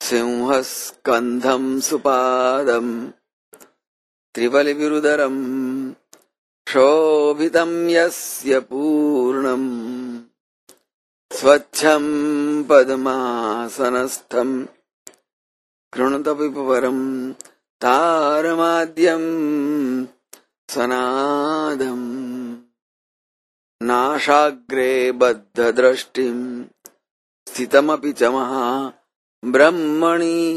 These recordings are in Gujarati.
સિંહસ્કંધમ સુપાદમ ત્રિબલિવિરુદરમ શોભિતમ યસ્ય પૂર્ણમ સ્વચ્છમ પદ્માસનસ્થમ કૃણુતપિપવરમ તારમાદ્યમ સનાદમ નાશાગ્રે બદ્ધદ્રષ્ટિમ સ્થિતમપિ ચ મહા બ્રહ્મણી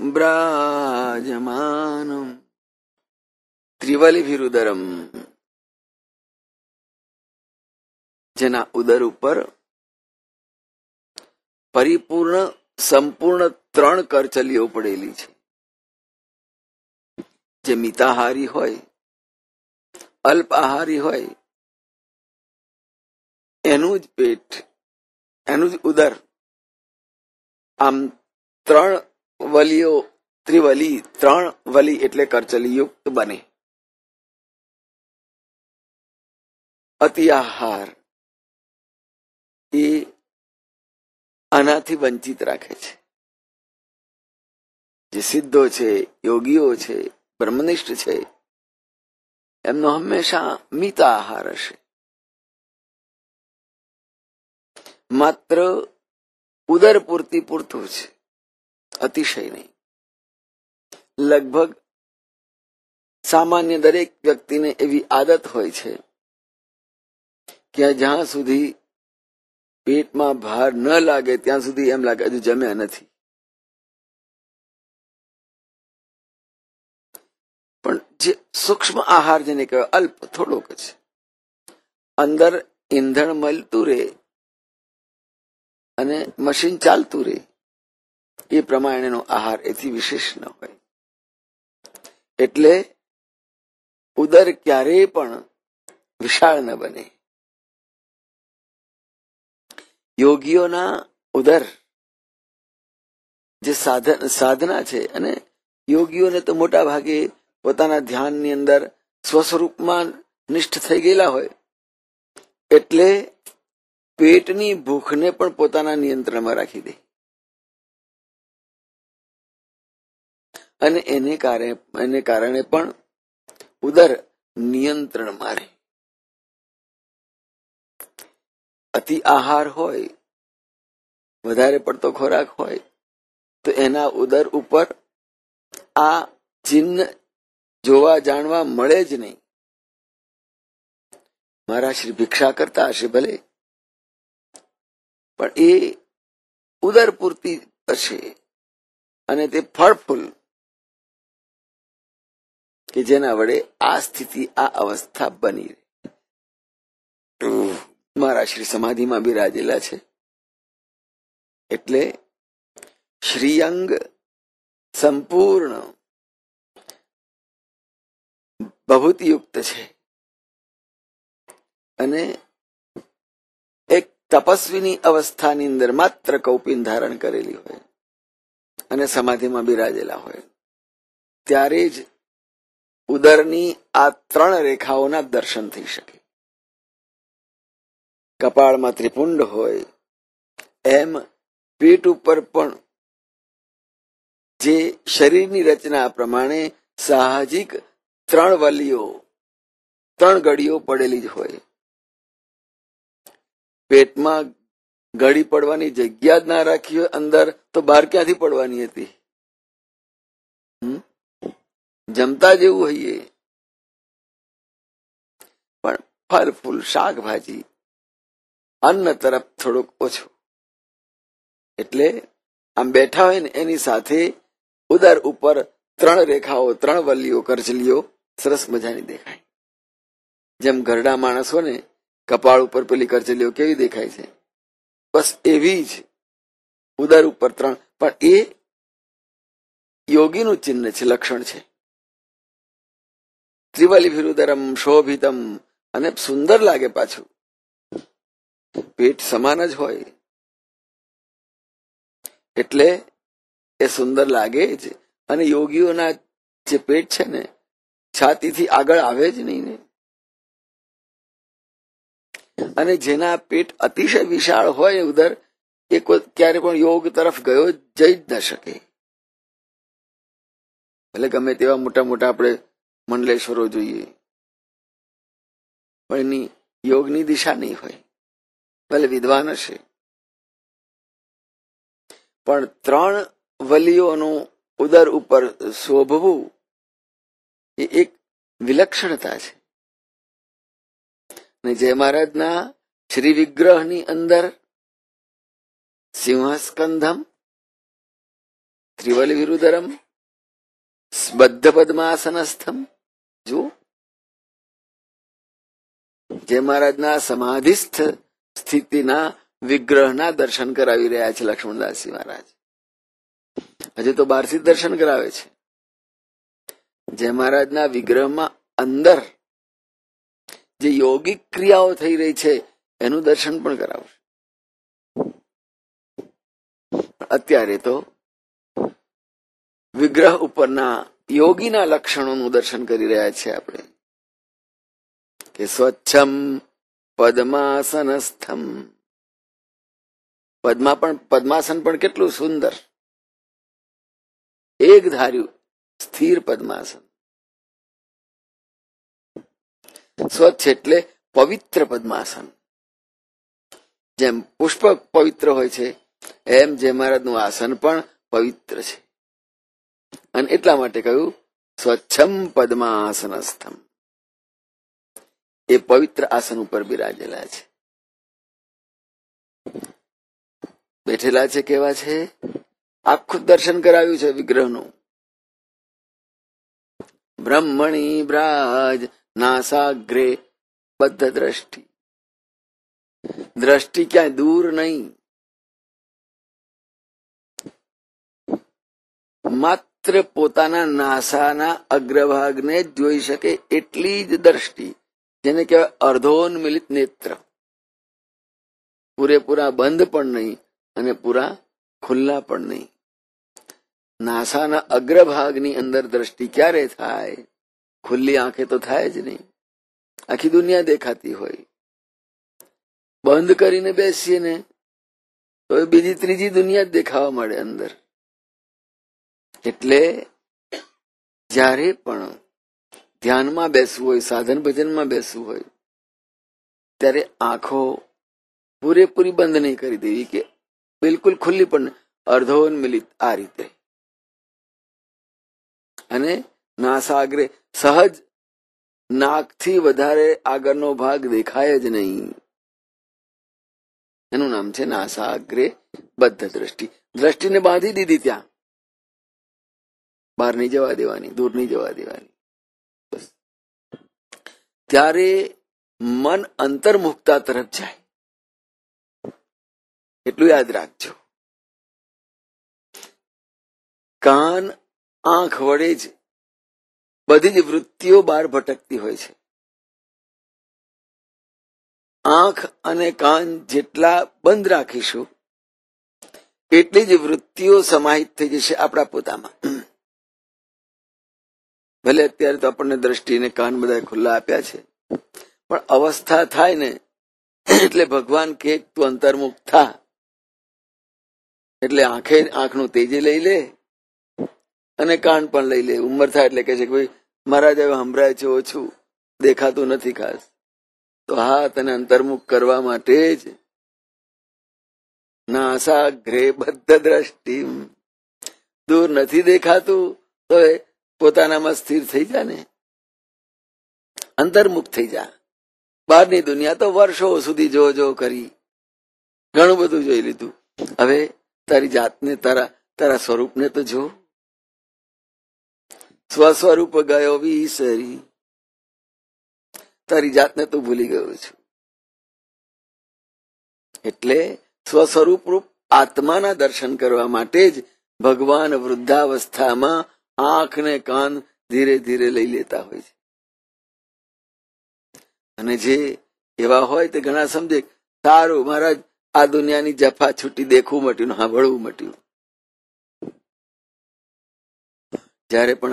બ્રાજમાનમ ત્રિવલિભિરુદરમ, જેના ઉદર ઉપર પરિપૂર્ણ સંપૂર્ણ 3 કરચલીઓ પડેલી છે. જે મિતાહારી હોય, અલ્પ આહારી હોય, એનું જ પેટ, એનું જ ઉદર આમ 3 વલીઓ, ત્રિવલી, 3 વલી એટલે કરચલીયુક્ત બને. અતિ આહાર એ આનાથી વંચિત રાખે છે. જે સિદ્ધો છે, યોગીઓ છે, બ્રહ્મનિષ્ઠ છે, એમનો હંમેશા મિત આહાર હશે. માત્ર ઉદર પૂર્તિ પૂરતું છે, અતિશય નહીં. લગભગ સામાન્ય દરેક વ્યક્તિને એવી આદત હોય છે કે જ્યાં સુધી પેટમાં ભાર ન લાગે ત્યાં સુધી એમ લાગે હજુ જમ્યા નથી. પણ જે સૂક્ષ્મ આહાર જેને કહેવાય, અલ્પ થોડોક છે, અંદર ઈંધણ મળતું રહે અને મશીન ચાલતું રહે, એ પ્રમાણેનો આહાર એથી વિશેષ ન હોય. એટલે ઉદર ક્યારેય પણ વિશાળ ન બને. યોગીઓના ઉદર જે સાધના છે, અને યોગીઓને તો મોટા ભાગે પોતાના ધ્યાનની અંદર સ્વસ્વરૂપમાં નિષ્ઠ થઈ ગયેલા હોય, એટલે પેટની ભૂખને પણ પોતાના નિયંત્રણમાં રાખી દે અને એને કારણે પણ ઉદર નિયંત્રણમાં રહે. અતિ આહાર હોય, વધારે પડતો ખોરાક હોય, તો એના ઉદર ઉપર આ ચિહ્ન જોવા જાણવા મળે જ નહીં. મારા શ્રી ભિક્ષા કરતા હશે ભલે, પણ એ ઉદર પૂર્તિ હશે અને તે ફળફૂલ કે જેના વડે આ સ્થિતિ, આ અવસ્થા બની રહે. મારા શ્રી સમાધિમાં બિરાજેલા છે, એટલે શ્રીઅંગ સંપૂર્ણ ભભૂતિયુક્ત છે અને એક તપસ્વીની અવસ્થાની અંદર માત્ર કૌપિન ધારણ કરેલી હોય અને સમાધિમાં બિરાજેલા હોય, ત્યારે જ ઉદરની આ 3 રેખાઓના દર્શન થઈ શકે. કપાળમાં ત્રિપુંડ હોય એમ પેટ ઉપર પણ જે શરીરની રચના પ્રમાણે સાહજિક 3 વલીઓ, 3 ગળીઓ પડેલી જ હોય. પેટમાં ગળી પડવાની જગ્યા જ ના રાખી હોય અંદર, તો બહાર ક્યાંથી પડવાની હતી? જમતા જેવું હોઈએ, પણ ફળ ફૂલ, શાકભાજી, અન્ન તરફ થોડુંક ઓછું. એટલે આમ બેઠા હોય ને એની સાથે ઉદર ઉપર 3 રેખાઓ, 3 વલ્લીઓ, કરચલીઓ સરસ મજાની દેખાય. જેમ ઘરડા માણસો ને કપાળ ઉપર પેલી કરચલીઓ કેવી દેખાય છે, બસ એવી જ ઉદર ઉપર 3. પણ એ યોગીનું ચિહ્ન છે, લક્ષણ છે. ત્રિવલિભિરુદરમ શોભિતમ, અને સુંદર લાગે. પાછું પેટ સમાન જ હોય એટલે એ સુંદર લાગે જ. અને યોગીઓના જે પેટ છે ને, છાતીથી આગળ આવે જ નહીં ને. અને જેના પેટ અતિશય વિશાળ હોય ઉદર, એ ક્યારે પણ યોગ તરફ જઈ જ ન શકે. ભલે ગમે તેવા મોટા મોટા આપણે મંડલેશ્વરો જોઈએ, પણ એની યોગની દિશા નહીં હોય. ભલે વિદ્વાન હશે, પણ 3 વલીઓનું ઉદર ઉપર શોભવું એ એક વિલક્ષણતા છે. ને જય મહારાજના શ્રી વિગ્રહની અંદર સિંહસ્કંધમ, ત્રિવલી વિરુદરમ, બદ્ધ પદ્માસનસ્થમ. જો જય મહારાજના સમાધિસ્થ સ્થિતિના વિગ્રહના દર્શન કરાવી રહ્યા છે લક્ષ્મણદાસજી મહારાજ. હજુ તો બહારથી દર્શન કરાવે છે. જય મહારાજના વિગ્રહમાં અંદર જે યોગિક ક્રિયાઓ થઈ રહી છે એનું દર્શન પણ કરાવશે. અત્યારે તો વિગ્રહ ઉપરના યોગીના લક્ષણોનું દર્શન કરી રહ્યા છે આપણે, કે સ્વચ્છમ પદ્માસનસ્થમ. પદ્માસન પણ કેટલું સુંદર, એક ધાર્યું સ્થિર પદ્માસન. સ્વચ્છ એટલે પવિત્ર પદ્માસન. જેમ પુષ્પ પવિત્ર હોય છે એમ જય મહારાજનું આસન પણ પવિત્ર છે. અને એટલા માટે કહ્યું સ્વચ્છમ પદ્માસનસ્થમ. એ પવિત્ર આસન ઉપર બિરાજેલા છે, બેઠેલા છે. કેવા છે? આખું દર્શન કરાવ્યું છે વિગ્રહનું. બ્રહ્મણી બ્રાજ નાસાગ્રે બદ્ધ દ્રષ્ટિ. દ્રષ્ટિ ક્યાંય દૂર નહીં, માત્ર પોતાના નાસાના અગ્રભાગને જ જોઈ શકે એટલી જ દ્રષ્ટિ, જેને કહેવાય અર્ધોન્મિલિત નેત્ર. પૂરેપૂરા બંધ પણ નહીં અને પૂરા ખુલ્લા પણ નહીં. નાસાના અગ્રભાગની અંદર દ્રષ્ટિ ક્યારે થાય? ખુલ્લી આંખે તો થાય જ નહીં. આખી દુનિયા દેખાતી હોય. બંધ કરીને બેસીએ ને તો બીજી ત્રીજી દુનિયા જ દેખાવા મળે અંદર. એટલે જ્યારે પણ ધ્યાનમાં બેસવું હોય, સાધન ભજનમાં બેસવું હોય, ત્યારે આંખો પૂરેપૂરી બંધ નહીં કરી દેવી કે બિલકુલ ખુલ્લી પણ, અર્ધોન્મિલિત આ રીતે. અને નાસાગ્રે સહજ નાકથી વધારે આગળનો ભાગ દેખાય જ નહીં. એનું નામ છે નાસાગ્રે બદ્ધ દ્રષ્ટિ. દ્રષ્ટિને બાંધી દીધી, ત્યાં બહાર નહીં જવા દેવાની, દૂર નહીં જવા દેવાની. બસ ત્યારે મન અંતર્મુખતા તરફ જાય. એટલું યાદ રાખજો. કાન આંખ વડે જ બધી જ વૃત્તિઓ બહાર ભટકતી હોય છે. આંખ અને કાન જેટલા બંધ રાખીશું એટલી જ વૃત્તિઓ સમાહિત થઈ જશે આપણા પોતામાં. ભલે અત્યારે તો આપણને દ્રષ્ટિને કાન બધા ખુલ્લા આપ્યા છે, પણ અવસ્થા થાય ને એટલે ભગવાન કે તું અંતર્મુખ થા, એટલે આંખનું તેજે લઈ લે અને કાન પણ લઈ લે. ઉંમર થાય એટલે કે છે કે ભાઈ મહારાજ હવે સંભળાય છે ઓછું, દેખાતું નથી ખાસ. તો હા, તને અંતર્મુખ કરવા માટે જ નાસાગ્રે બદ્ધ દ્રષ્ટિ. દૂર નથી દેખાતું તો પોતાનામાં સ્થિર થઈ જા ને, અંતર્મુખ થઈ જા. બહારની દુનિયા તો વર્ષો સુધી જો કરી, ઘણું બધું જોઈ લીધું. હવે તારી જાતને, તારા સ્વરૂપને તો જો. સ્વસ્વરૂપ ગયો વિસરી, તારી જાતને તો ભૂલી ગયો છું. એટલે સ્વસ્વરૂપ રૂપ આત્માના દર્શન કરવા માટે જ ભગવાન વૃદ્ધાવસ્થામાં આંખ ને કાન ધીરે ધીરે લઈ લેતા હોય છે. અને જે એવા હોય તે ઘણા સમજે, સારું મહારાજ આ દુનિયાની જફા છૂટી, દેખવું મટ્યું, સાંભળવું મટ્યું. જયારે પણ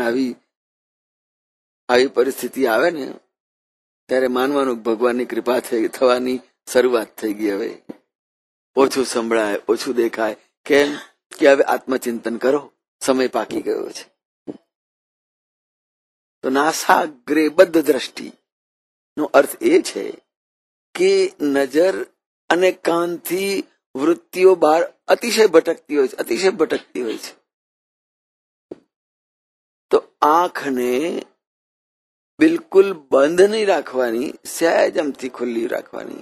આવી પરિસ્થિતિ આવે ને ત્યારે માનવાનું ભગવાનની કૃપા થવાની શરૂઆત થઈ ગઈ. હવે ઓછું સંભળાય, ઓછું દેખાય. કેમ કે હવે આત્મચિંતન કરો, સમય પાકી ગયો છે. તો નાસાગ્રે બદ્ધ દ્રષ્ટિ નો અર્થ એ છે કે નજર અને કાનથી વૃત્તિઓ બહાર અતિશય ભટકતી હોય છે. તો આંખને બિલકુલ બંધ નહીં રાખવાની, સહેજ અમથી ખુલ્લી રાખવાની.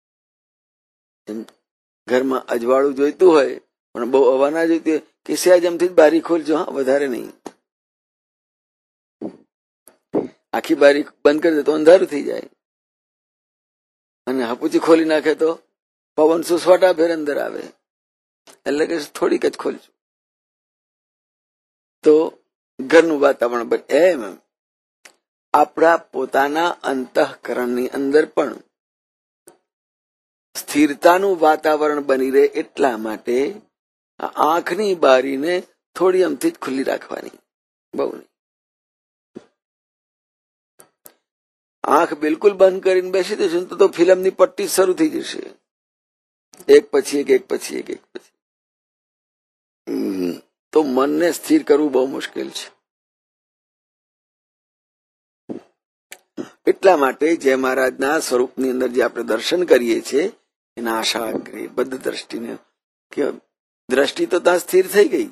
ઘરમાં અજવાળું જોઈતું હોય પણ બહુ હવા ના જોઈતી હોય કે સહેજ અમથી જ બારી ખોલજો, હા, વધારે નહીં. આખી બારી બંધ કરી દે તો અંધારું થઈ જાય, અને હપુચી ખોલી નાખે તો પવન સુસવાટા ફેર અંદર આવે. એટલે કે થોડીક જ ખોલજો. તો ઘરનું વાતાવરણ બને. એમ આપણા પોતાના અંતઃકરણની અંદર પણ સ્થિરતાનું વાતાવરણ બની રહે એટલા માટે આંખની બારીને થોડી અમથી જ ખુલ્લી રાખવાની, બહુ નહીં. આંખ બિલકુલ બંધ કરીને બેસી દેશે તો ફિલ્મની પટ્ટી શરૂ થઈ જશે, એક પછી એક. તો મનને સ્થિર કરવું બહુ મુશ્કેલ છે. એટલા માટે જય મહારાજના સ્વરૂપની અંદર જે આપણે દર્શન કરીએ છીએ એના આશાગ્રે બદ્ધ દ્રષ્ટિને, કે દ્રષ્ટિ તો ત્યાં સ્થિર થઈ ગઈ.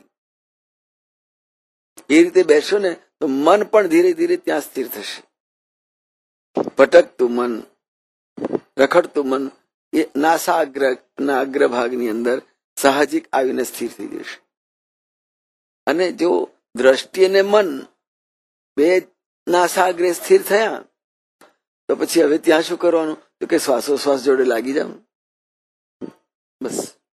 એ રીતે બેસો ને તો મન પણ ધીરે ધીરે ત્યાં સ્થિર થશે. ભટકતું મન, રખડતું મન એ નાસાગ્રના અગ્રભાગની અંદર સાહજિક આવીને સ્થિર થઈ જશે. અને જો દ્રષ્ટિ અને મન બે નાસાગ્રે સ્થિર થયા તો પછી હવે ત્યાં શું કરવાનું? તો કે શ્વાસોશ્વાસ જોડે લાગી જાવ. બસ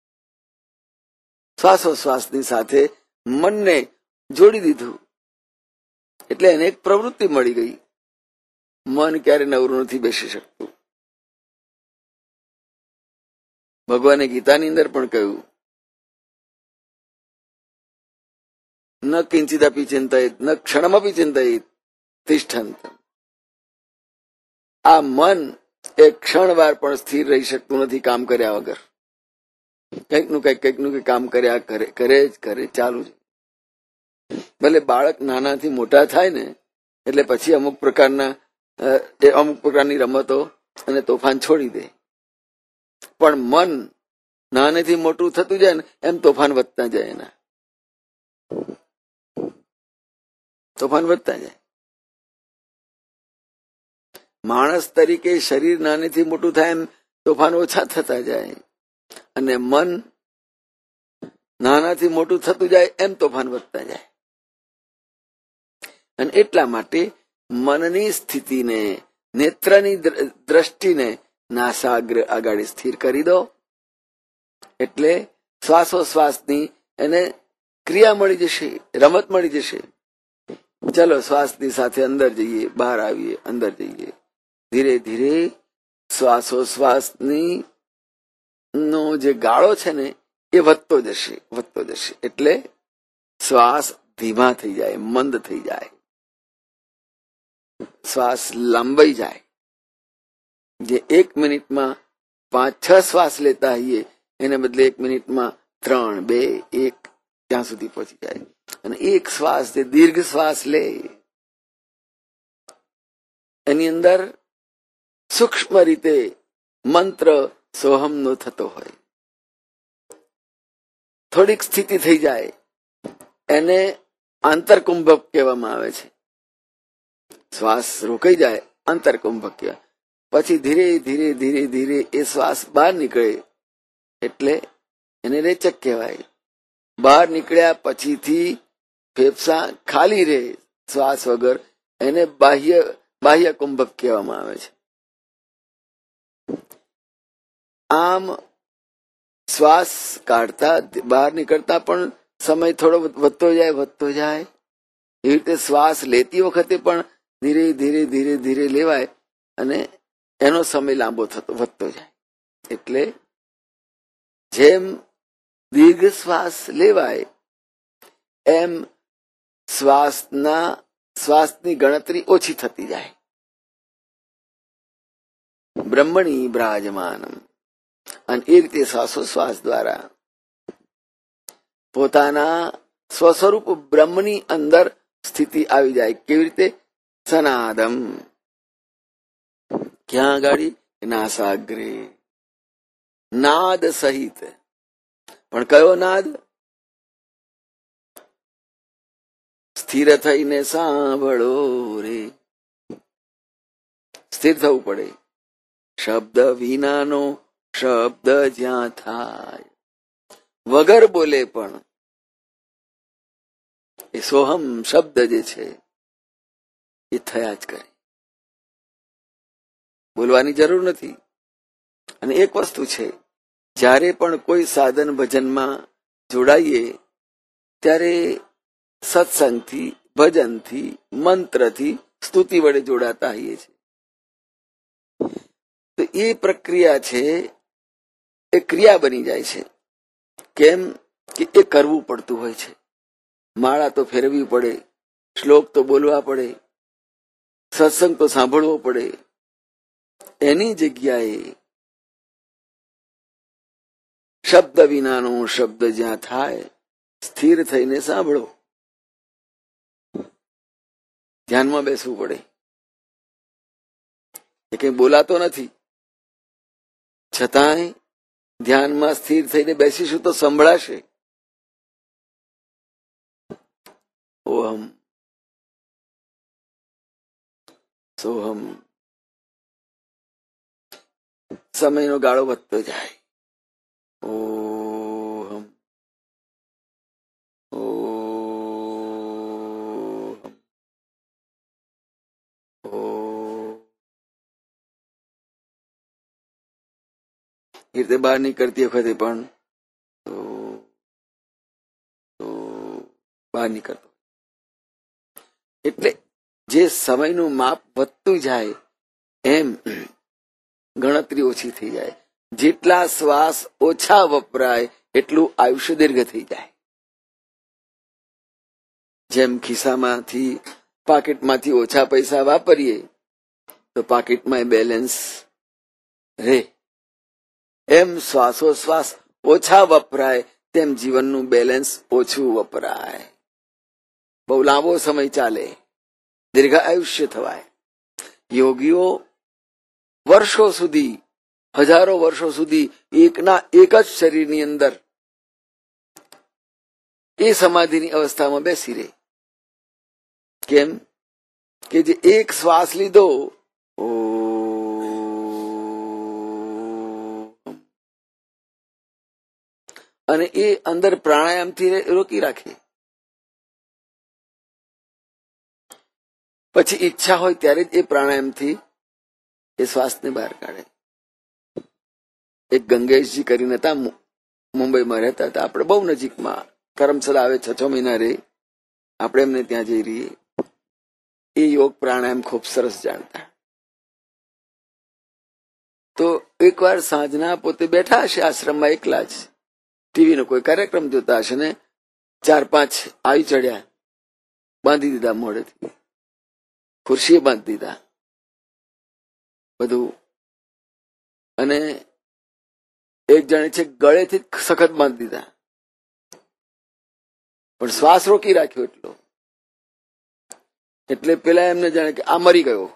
શ્વાસોશ્વાસની સાથે મનને જોડી દીધું એટલે એને એક પ્રવૃત્તિ મળી ગઈ. મન ક્યારે નવરું નથી બેસી શકતું. ભગવાને ગીતાની અંદર પણ કહ્યું, ન કિંચિદપી ચિંતયિત ન ક્ષણમપી ચિંતયિત તિષ્ઠંત. આ મન એક ક્ષણવાર પણ સ્થિર રહી શકતું નથી કામ કર્યા વગર. કંઈક નું કંઈક કામ કર્યા કરે ચાલુ છે. ભલે બાળક નાનાથી મોટા થાય ને એટલે પછી અમુક પ્રકારની રમતો અને તોફાન છોડી દે, પણ મન નાનેથી મોટું થતું જાય ને એમ તોફાન વધતા જાય. એના તોફાન વધતા જાય. માણસ તરીકે શરીર નાનેથી મોટું થાય એમ તોફાન ઓછા થતા જાય, અને મન નાનાથી મોટું થતું જાય એમ તોફાન વધતા જાય. અને એટલા માટે મનની સ્થિતિને, નેત્રની દ્રષ્ટિને નાસાગ્ર આગાડી સ્થિર કરી દો એટલે શ્વાસોશ્વાસની એને ક્રિયા મળી જશે, રમત મળી જશે. ચલો શ્વાસની સાથે અંદર જઈએ, બહાર આવીએ, અંદર જઈએ. ધીરે ધીરે શ્વાસોશ્વાસની નો જે ગાળો છે ને એ વધતો જશે. એટલે શ્વાસ ધીમા થઈ જાય, મંદ થઈ જાય, શ્વાસ લંબાઈ જાય. જે 1 મિનિટમાં 5-6 શ્વાસ લેતા હોઈએ એને બદલે 1 મિનિટમાં 3, 2, 1 ત્યાં સુધી પહોંચી જાય. અને એક શ્વાસ જે દીર્ઘ શ્વાસ લે એની અંદર સૂક્ષ્મ રીતે મંત્ર સોહમનો થતો હોય. થોડીક સ્થિતિ થઈ જાય એને આંતરકુંભક કહેવામાં આવે છે. શ્વાસ રોકાઈ જાય, આંતરકુંભક કહેવાય. પછી ધીરે ધીરે ધીરે ધીરે એ શ્વાસ બહાર નીકળે એટલે એને રેચક કહેવાય. બહાર નીકળ્યા પછીથી ફેફસા ખાલી રહે શ્વાસ વગર, એને બાહ્ય કુંભક કહેવામાં આવે છે. આમ શ્વાસ કાઢતા બહાર નીકળતા પણ સમય થોડો વધતો જાય. એવી રીતે શ્વાસ લેતી વખતે પણ ધીરે ધીરે ધીરે ધીરે લેવાય અને એનો સમય લાંબો વધતો જાય. એટલે જેમ દીર્ઘ શ્વાસ લેવાય એમ શ્વાસની ગણતરી ઓછી થતી જાય. બ્રહ્મણી બિરાજમાનમ. અને એ રીતે શ્વાસોશ્વાસ દ્વારા પોતાના સ્વસ્વરૂપ બ્રહ્મની અંદર સ્થિતિ આવી જાય. કેવી રીતે? સનાદમ. ક્યાં ગાડી? નાસાગ્રે. નાદ સહિત. પણ કયો નાદ? સ્થિર થઈને સાંભળો રે. સ્થિર થવું પડે. શબ્દ વિનાનો શબ્દ જ્યાં થાય, વગર બોલે પણ એ સોહમ શબ્દ જે છે એ થયા જ કરે. બોલવાની જરૂર નથી. અને એક વસ્તુ છે, જ્યારે પણ કોઈ સાધન ભજનમાં જોડાઈએ ત્યારે સત્સંગથી, ભજનથી, મંત્રથી, સ્તુતિ વડે જોડાતા હોઈએ છીએ. તો એ પ્રક્રિયા છે એ ક્રિયા બની જાય છે. કેમ કે એ કરવું પડતું હોય છે. માળા તો ફેરવવી પડે, શ્લોક તો બોલવા પડે, સત્સંગ તો સાંભળવો પડે. એની જગ્યાએ શબ્દ વિનાનો શબ્દ જ્યાં થાય, સ્થિર થઈને સાંભળો. ધ્યાનમાં બેસવું પડે. એ કઈ બોલાતો નથી, છતાંય ધ્યાનમાં સ્થિર થઈને બેસીશું તો સંભળાશે. ઓહમ સોહમ. સમયનો ગાળો વધતો જાય. Ohm ohm ohm. એ રીતે બહાર નીકળતી વખતે પણ બહાર નીકળતો. એટલે જે સમયનું માપ વધતું જાય એમ ગણતરી ઓછી થઈ જાય. જેટલા શ્વાસ ઓછા વપરાય એટલું આયુષ્ય દીર્ઘ થઈ જાય. જેમ ખિસ્સામાંથી, પાકીટમાંથી ઓછા પૈસા વાપરીએ તો પાકીટમાં બેલેન્સ રહે. એમ શ્વાસોશ્વાસ ઓછા વપરાય તેમ જીવનનું બેલેન્સ ઓછું વપરાય. બહુ લાંબો સમય ચાલે, દીર્ઘ આયુષ્ય થવાય. યોગીઓ વર્ષો સુધી, હજારો વર્ષો સુધી એકના એક જ શરીરની અંદર એ સમાધિની અવસ્થામાં બેસી રહે. કેમ કે જે એક શ્વાસ લીધો, અને એ અંદર પ્રાણાયામથી રોકી રાખે. પછી ઈચ્છા હોય ત્યારે જ એ પ્રાણાયામથી એ શ્વાસને બહાર કાઢે. એક ગંગેશજી કરીને હતા, મુંબઈમાં રહેતા હતા. આપણે બહુ નજીકમાં, કરમસલા આવે 6 મહિના રહે, આપણે એમને ત્યાં જઈ રહીએ. એ યોગ પ્રાણાયામ ખૂબ સરસ જાણતા. તો એકવાર સાંજના પોતે બેઠા હશે આશ્રમમાં એકલા જ, ટીવીનો કોઈ કાર્યક્રમ જોતા હશે ને 4-5 આવી ચડ્યા, બાંધી દીધા મોડેથી, ખુરશીએ બાંધી દીધા બધું. અને એક જણે છે ગળેથી સખત બાંધી દીધા, પણ શ્વાસ રોકી રાખ્યો એટલો. એટલે પેલા એમને જાણે કે આ મરી ગયો,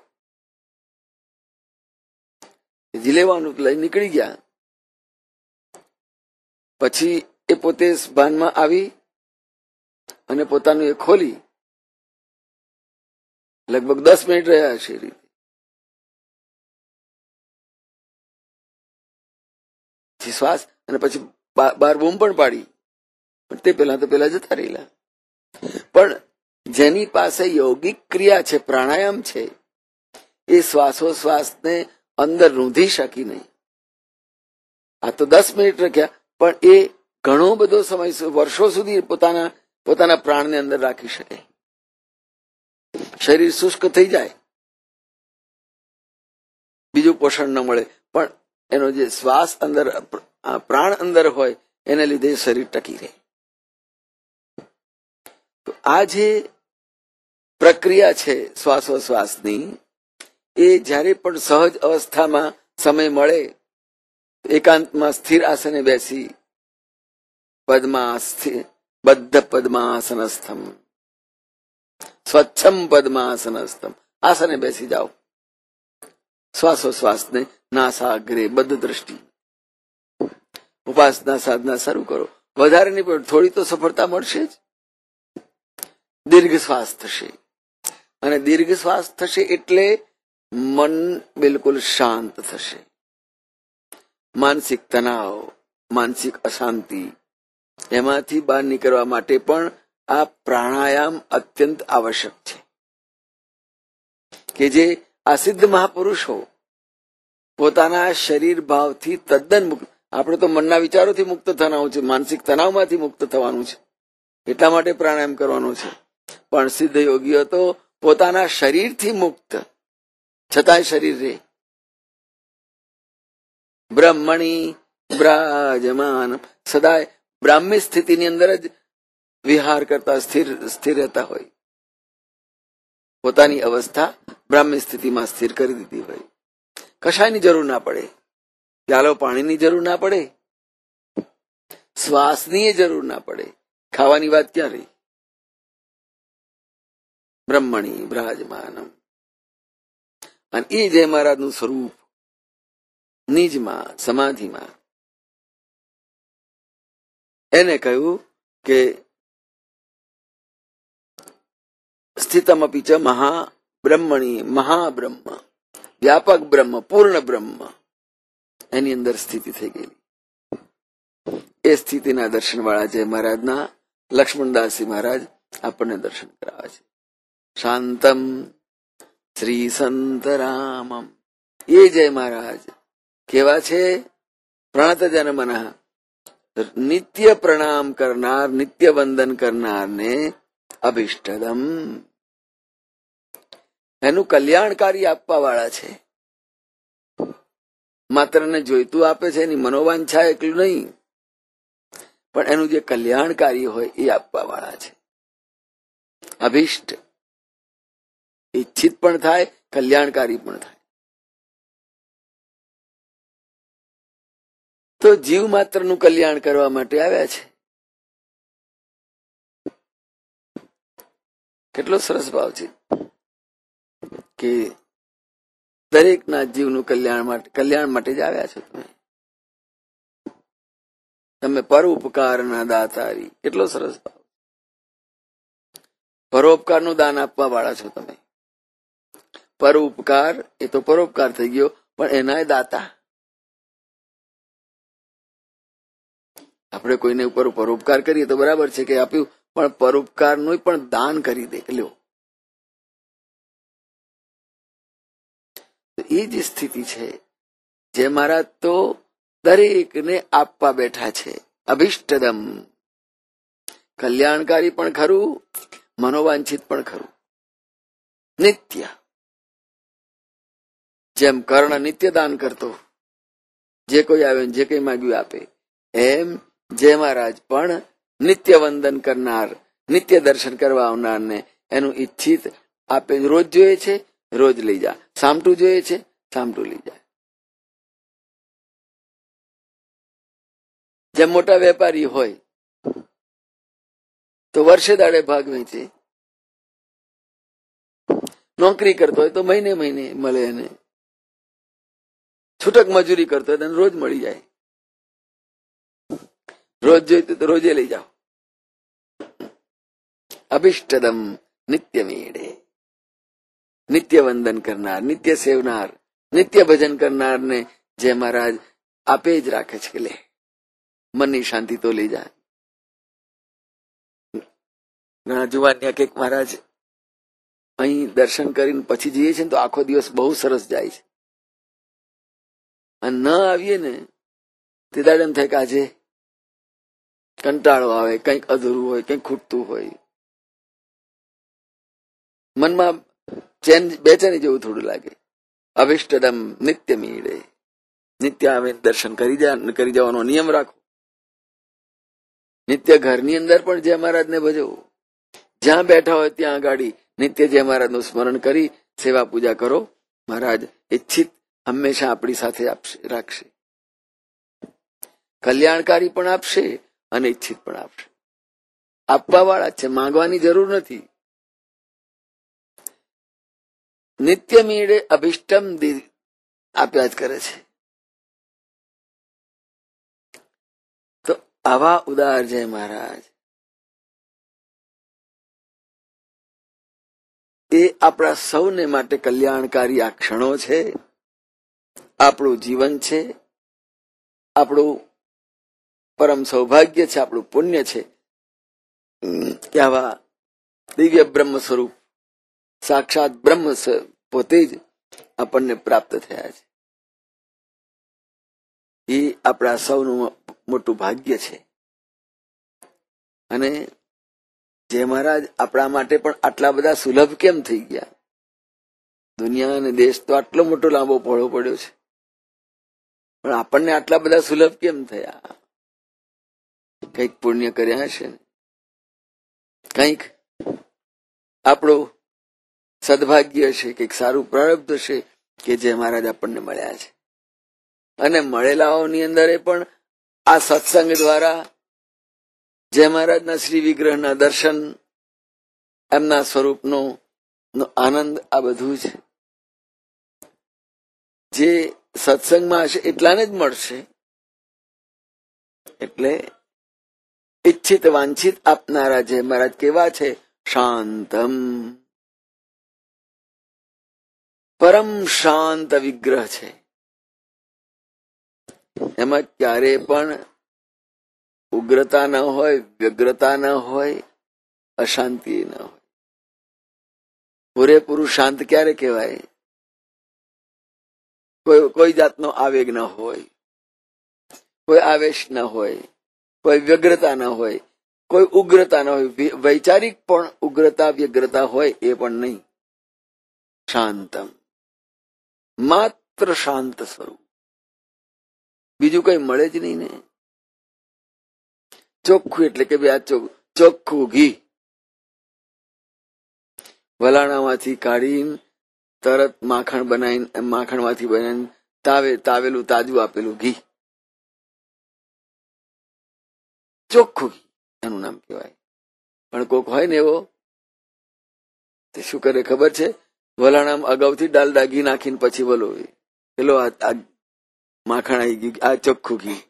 જીલેવાનું લઈ નીકળી ગયા. પછી એ પોતે ભાનમાં આવી અને પોતાનું એ ખોલી લગભગ 10 મિનિટ રહ્યા હશે. શ્વાસ અને પછી બાર બૂમ પણ પાડી, પણ તે પેલા જતા રહેલા. પણ જેની પાસે યોગિક ક્રિયા છે, પ્રાણાયામ છે, એ શ્વાસોશ્વાસને અંદર રૂંધી શકી નહીં. આ તો 10 મિનિટ રાખ્યા, પણ એ ઘણો બધો સમય, વર્ષો સુધી પોતાના પ્રાણને અંદર રાખી શકે. શરીર શુષ્ક થઈ જાય, બીજું પોષણ ન મળે, પણ એનો જે શ્વાસ અંદર, પ્રાણ અંદર હોય એને લીધે શરીર ટકી રહે. તો આ જે પ્રક્રિયા છે શ્વાસોશ્વાસની, એ જ્યારે પણ સહજ અવસ્થામાં સમય મળે, એકાંતમાં સ્થિર આસને બેસી બદ્ધ પદ્માસનસ્થમ, સ્વચ્છમ પદ્માસનસ્થમ, આસને બેસી જાઓ, શ્વાસોશ્વાસને નાસાગ્રે બદ્ધ દ્રષ્ટિ, ઉપાસના સાધના શરૂ કરો. વધારે નહીં પણ થોડી તો સફળતા મળશે જ. દીર્ઘ શ્વાસ થશે, અને દીર્ઘ શ્વાસ થશે એટલે મન બિલકુલ શાંત થશે. માનસિક તણાવ, માનસિક અશાંતિ, એમાંથી બહાર નીકળવા માટે પણ આ પ્રાણાયામ અત્યંત આવશ્યક છે. કે જે આ સિદ્ધ મહાપુરુષો પોતાના શરીર ભાવથી તદ્દન મુક્ત, આપણે તો મનના વિચારોથી મુક્ત થવાનું છે, માનસિક તણાવમાંથી મુક્ત થવાનું છે, એટલા માટે પ્રાણાયામ કરવાનો છે. પણ સિદ્ધ યોગીઓ તો પોતાના શરીરથી મુક્ત, છતાંય શરીર રે. બ્રહ્મણી બિરાજમાન, સદાય બ્રાહ્મી સ્થિતિની અંદર જ વિહાર કરતા સ્થિર રહેતા હોય. પોતાની અવસ્થા બ્રાહ્મી સ્થિતિમાં સ્થિર કરી દીધી હોય. કશાયની જરૂર ના પડે, પ્યાલો પાણીની જરૂર ના પડે, શ્વાસની જરૂર ના પડે, ખાવાની વાત ક્યાં રહી. બ્રહ્મણી બિરાજમાનમ. અને એ જય મહારાજનું સ્વરૂપ નિજમાં સમાધિમાં, એને કહ્યું કે સ્થિતમપી ચ મહાબ્રહ્મણી, મહાબ્રહ્મ, વ્યાપક બ્રહ્મ, પૂર્ણ બ્રહ્મ, એની અંદર સ્થિતિ થઈ ગયેલી. એ સ્થિતિના દર્શન વાળા જય મહારાજના લક્ષ્મણદાસજી મહારાજ આપણને દર્શન કરાવે છે. શાંતમ શ્રી સંતરામમ. એ જય મહારાજ કેવા છે? પ્રણત જનમન, નિત્ય પ્રણામ કરનાર, નિત્ય વંદન કરનારને અભિષ્ટદમ, એનું કલ્યાણકારી આપવા વાળા છે. માત્ર ને જોઈતું આપે છે, એની મનોવાંછા એટલું નહીં, પણ એનું જે કલ્યાણકારી હોય એ આપવા વાળા છે. અભિષ્ટ, ઈચ્છિત પણ થાય, કલ્યાણકારી પણ થાય. તો જીવ માત્રનું કલ્યાણ કરવા માટે આવ્યા છે. કેટલો સરસ ભાવ છે કે દરેકના જીવનું કલ્યાણ માટે જ આવ્યા છો તમે. તમે પરોપકારના દાતારી, કેટલો સરસ ભાવ. પરોપકારનું દાન આપવા વાળા છો તમે. પરોપકાર એ તો પરોપકાર થઈ ગયો, પણ એના દાતા. આપણે કોઈને ઉપર પરોપકાર કરીએ તો બરાબર છે કે આપ્યું, પણ પરોપકારનું પણ દાન કરી દે. લ્યો, એ જ સ્થિતિ છે. જે મહારાજ તો દરેકને આપવા બેઠા છે. અભિષ્ટદમ, કલ્યાણકારી પણ ખરું, મનોવાંછિત પણ ખરું. નિત્ય, જેમ કર્ણ નિત્ય દાન કરતો, જે કોઈ આવે જે કઈ માગ્યું આપે, એમ જય મહારાજ પણ નિત્ય વંદન કરનાર, નિત્ય દર્શન કરવા આવનારને એનું ઈચ્છિત આપે. રોજ જોઈએ છે, રોજ લઈ જા. સામટું જોઈએ છે, સામટું લઈ જાય. જેમ મોટા વેપારી હોય તો વર્ષે દાડે ભાગ વેચે, નોકરી કરતો હોય તો મહિને મહિને મળે, એને છૂટક મજૂરી કરતો હોય તો રોજ મળી જાય. રોજ જોઈતું તો રોજે લઈ જાઓ. અભિષ્ટદમ નિત્ય મેળે, નિત્ય વંદન કરનાર, નિત્ય સેવનાર, નિત્ય ભજન કરનાર ને જે મહારાજ આપે જ રાખે છે કે લે, મનની શાંતિ તો લઈ જાય. જુવાનિયા કે મહારાજ અહીં દર્શન કરીને પછી જઈએ છીએ ને તો આખો દિવસ બહુ સરસ જાય છે, અને ન આવીએ ને તે દાડે એમ થાય કે આજે કંટાળો આવે, કંઈક અધૂરું હોય, કંઈક ખૂટતું હોય, મનમાં બેચેની જેવું થોડું લાગે. અભિષ્ટદમ નિત્ય મીડે, નિત્ય આવે દર્શન કરી જવાનો નિયમ રાખો. નિત્ય ઘરની અંદર પણ જય મહારાજને ભજો. જ્યાં બેઠા હોય ત્યાં આગાડી નિત્ય જય મહારાજનું સ્મરણ કરી સેવા પૂજા કરો. મહારાજ ઈચ્છિત હંમેશા આપણી સાથે રાખશે, કલ્યાણકારી પણ આપશે અને ઈચ્છિત પણ આપશે. આપવા વાળા છે, માંગવાની જરૂર નથી. નિત્ય મીડે અભિષ્ટમ આપ્યા જ કરે છે. તો આવા ઉદાર જય મહારાજ એ આપણા સૌને માટે કલ્યાણકારી આ ક્ષણો છે, આપણું જીવન છે, આપણું પરમ સૌભાગ્ય છે, આપણું પુણ્ય છે કે આવા દિવ્ય બ્રહ્મ સ્વરૂપ સાક્ષાત બ્રહ્મ પોતે જ આપણને પ્રાપ્ત થયા છે. એ આપણા સૌનું મોટું ભાગ્ય છે. અને જય મહારાજ આપણા માટે પણ આટલા બધા સુલભ કેમ થઈ ગયા? દુનિયા અને દેશ તો આટલો મોટો લાંબો પહોળો પડ્યો છે, પણ આપણને આટલા બધા સુલભ કેમ થયા? કંઈક પુણ્ય કર્યા હશે ને, કંઈક આપણું સદભાગ્ય હશે, કંઈક સારું પ્રારબ્ધ હશે કે જય મહારાજ આપણને મળ્યા છે. અને મળેલાઓની અંદર પણ આ સત્સંગ દ્વારા જય મહારાજના શ્રી વિગ્રહના દર્શન, એમના સ્વરૂપનો આનંદ, આ બધું જ જે સત્સંગમાં હશે એટલાને જ મળશે. એટલે ઈચ્છિત વાંછિત આપનારા જય મહારાજ કેવા છે? શાંતમ, પરમ શાંત વિગ્રહ છે. એમાં ક્યારે પણ ઉગ્રતા ન હોય, વ્યગ્રતા ન હોય, અશાંતિ ન હોય. પૂરેપૂરું શાંત ક્યારે કહેવાય? કોઈ જાતનો આવેગ ન હોય, કોઈ આવેશ ન હોય, કોઈ વ્યગ્રતા ન હોય, કોઈ ઉગ્રતા ન હોય, વૈચારિક પણ ઉગ્રતા વ્યગ્રતા હોય એ પણ નહીં. શાંતમ, માત્ર શાંત સ્વરૂપ, બીજું કઈ મળે જ નહીં ને. ચોખ્ખું એટલે કે આ ચોખ્ખું ઘી વલાણામાંથી કાઢીને તરત માખણ બનાવીને, માખણમાંથી બનાવીને તાવેલું તાજું આપેલું ઘી, ચોખ્ખું ઘી એનું નામ કહેવાય. પણ કોક હોય ને એવો, તે શું કરે ખબર છે? વલાણામાં અગાઉથી ડાલડા ઘી નાખીને પછી બોલો પેલો આ માખણ આવી ગયું, આ ચોખ્ખું ઘી.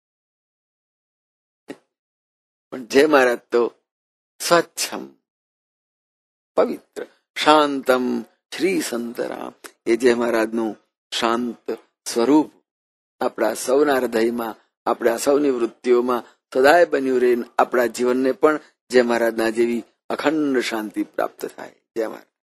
પણ જય મહારાજ તો સ્વચ્છમ, પવિત્ર, શાંતમ શ્રી સંતરામ. એ જય મહારાજનું શાંત સ્વરૂપ આપણા સૌના હૃદયમાં, આપણા સૌની વૃત્તિઓમાં સદાય બન્યું રહે. આપણા જીવનને પણ જય મહારાજના જેવી અખંડ શાંતિ પ્રાપ્ત થાય. જય મહારાજ.